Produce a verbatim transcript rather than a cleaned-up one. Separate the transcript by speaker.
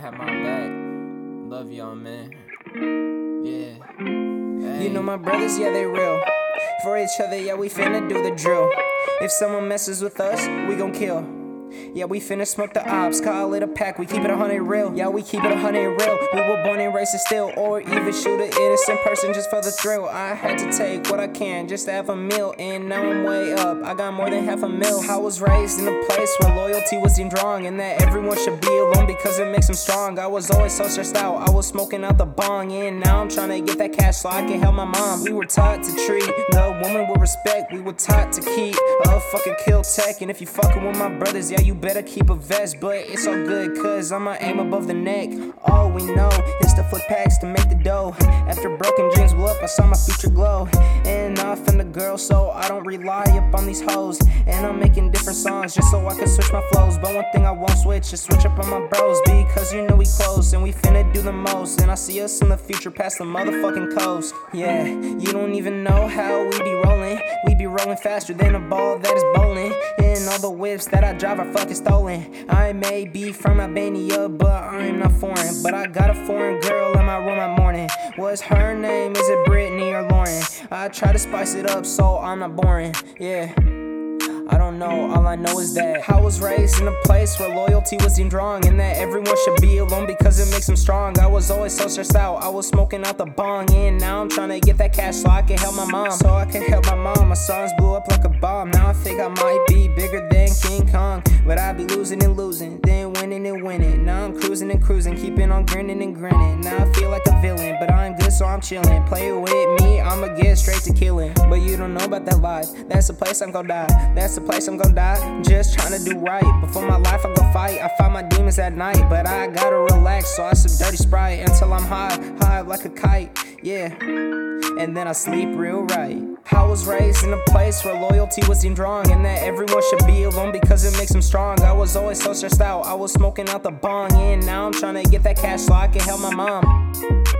Speaker 1: have my back. Love y'all, man. Yeah. Hey.
Speaker 2: You know my brothers, yeah, they real. For each other, yeah, we finna do the drill. If someone messes with us, we gon' kill. Yeah, we finna smoke the ops, call it a pack, we keep it a hundred real. Yeah, we keep it a hundred real. We were born and raised to steal, or even shoot an innocent person just for the thrill. I had to take what I can just to have a meal, and now I'm way up, I got more than half a mil. I was raised in a place where loyalty was deemed wrong, and that everyone should be alone because it makes them strong. I was always so stressed out, I was smoking out the bong, and now I'm trying to get that cash so I can help my mom. We were taught to treat the woman with respect, we were taught to keep a fucking kill tech. And if you fucking with my brothers, yeah, you better keep a vest, but it's all good cause I'ma aim above the neck. All we know is to flip packs to make the dough. After broken dreams blew up, I saw my future glow. And I found a girl so I don't rely up on these hoes. And I'm making different songs just so I can switch my flows. But one thing I won't switch is switch up on my bros, because you know we close and we finna do the most. And I see us in the future past the motherfucking coast. Yeah, you don't even know how we be rolling. We be rolling faster than a ball that is bowling. And all the whips that I drive are fucking stolen. I may be from Albania, but I'm not foreign. But I got a foreign girl in my room at morning. What's her name? Is it Brittany or Lauren? I try to spice it up so I'm not boring. Yeah, I don't know, all I know is that I was raised in a place where loyalty was deemed wrong, and that everyone should be alone because it makes them strong. I was always so stressed out, I was smoking out the bong, and now I'm trying to get that cash so I can help my mom. So I can help my mom, my songs blew up like a bomb. Now I think I might be bigger than King Kong, but I be losing and losing, then winning and winning. Now I'm cruising and cruising, keeping on grinning and grinning. Now I feel like a villain, but I'm good so I'm chilling. Play with me, I'ma get straight to killing. But you don't know about that life, that's the place I'm gonna die. That's the place I'm gonna die, just trying to do right. Before my life I go fight, I fight my demons at night. But I gotta relax, so I sip dirty Sprite until I'm high, high like a kite, yeah. And then I sleep real right. I was raised in a place where loyalty was deemed wrong, and that everyone should be alone because it makes them strong. I was always so stressed out, I was smoking out the bong, and now I'm trying to get that cash so I can help my mom.